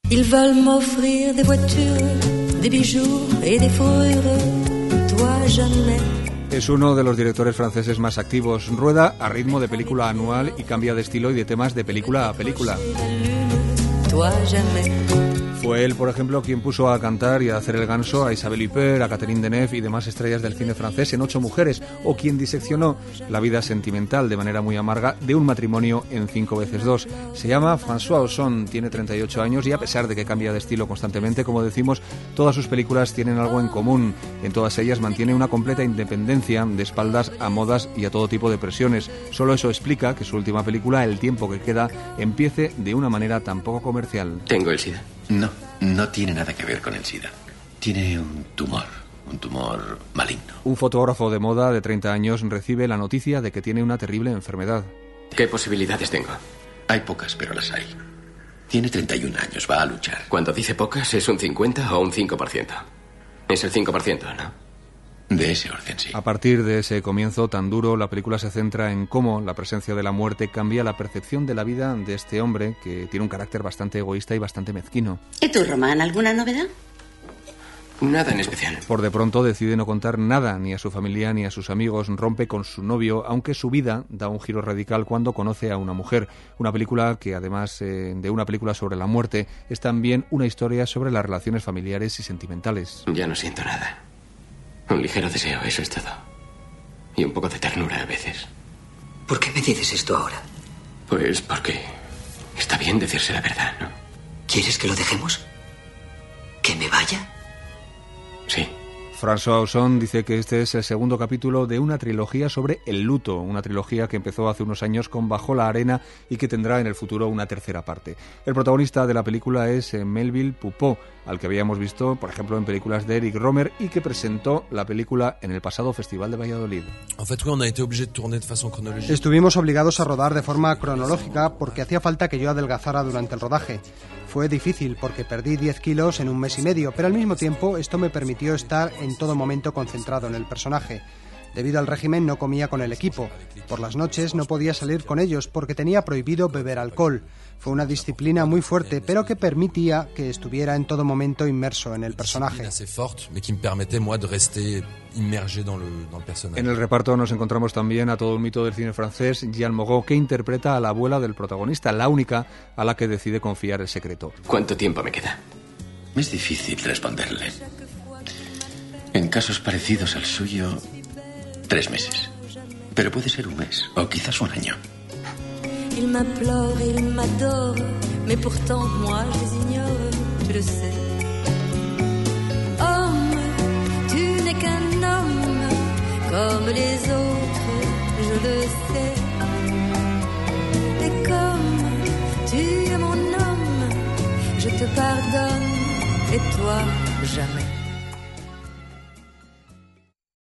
Ils veulent m'offrir des voitures, des bijoux et des fourrures. Toi jamais. Es uno de los directores franceses más activos. Rueda a ritmo de película anual y cambia de estilo y de temas de película a película. Toi jamais. Fue él, por ejemplo, quien puso a cantar y a hacer el ganso a Isabelle Huppert, a Catherine Deneuve y demás estrellas del cine francés en 8 mujeres, o quien diseccionó la vida sentimental de manera muy amarga de un matrimonio en 5 veces 2. Se llama François Ozon, tiene 38 años y a pesar de que cambia de estilo constantemente, como decimos, todas sus películas tienen algo en común. En todas ellas mantiene una completa independencia de espaldas a modas y a todo tipo de presiones. Solo eso explica que su última película, El tiempo que queda, empiece de una manera tan poco comercial. ¿Tengo el SIDA? No tiene nada que ver con el SIDA. Tiene un tumor maligno. Un fotógrafo de moda de 30 años recibe la noticia de que tiene una terrible enfermedad. ¿Qué posibilidades tengo? Hay pocas, pero las hay. Tiene 31 años, va a luchar. Cuando dice pocas, ¿es un 50 o un 5%? Es el 5%, ¿no? De ese orden, sí. A partir de ese comienzo tan duro, la película se centra en cómo la presencia de la muerte cambia la percepción de la vida de este hombre, que tiene un carácter bastante egoísta y bastante mezquino. ¿Y tú, Román, alguna novedad? Nada en especial. Por de pronto decide no contar nada ni a su familia ni a sus amigos, rompe con su novio, aunque su vida da un giro radical cuando conoce a una mujer. Una película que, además de una película sobre la muerte, es también una historia sobre las relaciones familiares y sentimentales. Ya no siento nada. Un ligero deseo, eso es todo. Y un poco de ternura a veces. ¿Por qué me dices esto ahora? Pues porque está bien decirse la verdad, ¿no? ¿Quieres que lo dejemos? ¿Que me vaya? Sí. François Ozon dice que este es el segundo capítulo de una trilogía sobre el luto, una trilogía que empezó hace unos años con Bajo la arena y que tendrá en el futuro una tercera parte. El protagonista de la película es Melville Poupeau, al que habíamos visto, por ejemplo, en películas de Eric Rohmer y que presentó la película en el pasado Festival de Valladolid. Estuvimos obligados a rodar de forma cronológica porque hacía falta que yo adelgazara durante el rodaje. Fue difícil porque perdí 10 kilos en un mes y medio, pero al mismo tiempo esto me permitió estar en todo momento concentrado en el personaje. Debido al régimen no comía con el equipo. Por las noches no podía salir con ellos porque tenía prohibido beber alcohol. Fue una disciplina muy fuerte, pero que permitía que estuviera en todo momento inmerso en el personaje. En el reparto nos encontramos también a todo un mito del cine francés, Jeanne Moreau, que interpreta a la abuela del protagonista, la única a la que decide confiar el secreto. ¿Cuánto tiempo me queda? Es difícil responderle. En casos parecidos al suyo, 3 meses. Pero puede ser un mes, o quizás un año. Ils m'implorent, ils m'adorent, mais pourtant moi je les ignore, tu le sais. Homme, tu n'es qu'un homme, comme les autres, je le sais. Et comme tu es mon homme, je te pardonne, et toi jamais.